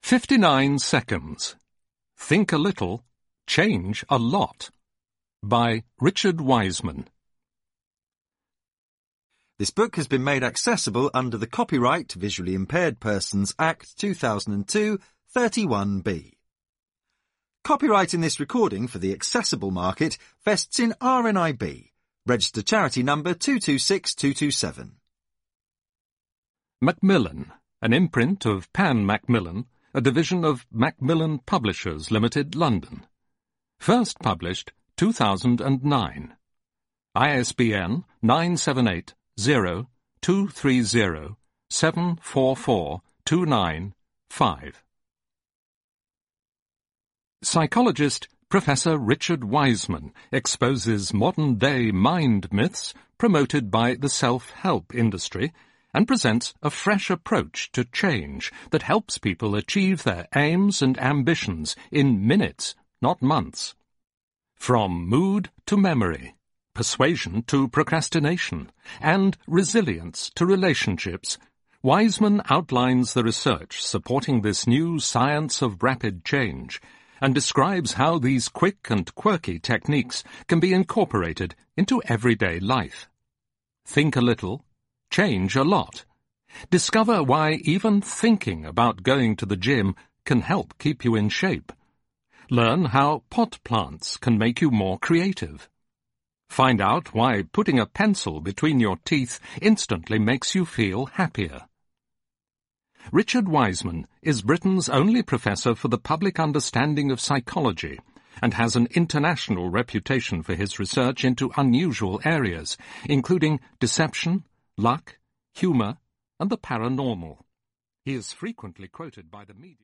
59 seconds. Think a little, change a lot. By Richard Wiseman. This book has been made accessible under the Copyright Visually Impaired Persons Act 2002, 31B. Copyright in this recording for the accessible market vests in RNIB, registered charity number 226227. Macmillan, an imprint of Pan Macmillan, a division of Macmillan Publishers Limited, London. First published 2009. ISBN 978-0230-744-295. Psychologist Professor Richard Wiseman exposes modern-day mind myths promoted by the self-help industry and presents a fresh approach to change that helps people achieve their aims and ambitions in minutes, not months. From mood to memory, persuasion to procrastination, and resilience to relationships, Wiseman outlines the research supporting this new science of rapid change and describes how these quick and quirky techniques can be incorporated into everyday life. Think a little, change a lot. Discover why even thinking about going to the gym can help keep you in shape. Learn how pot plants can make you more creative. Find out why putting a pencil between your teeth instantly makes you feel happier. Richard Wiseman is Britain's only professor for the public understanding of psychology and has an international reputation for his research into unusual areas, including deception, luck, humour, and the paranormal. He is frequently quoted by the media.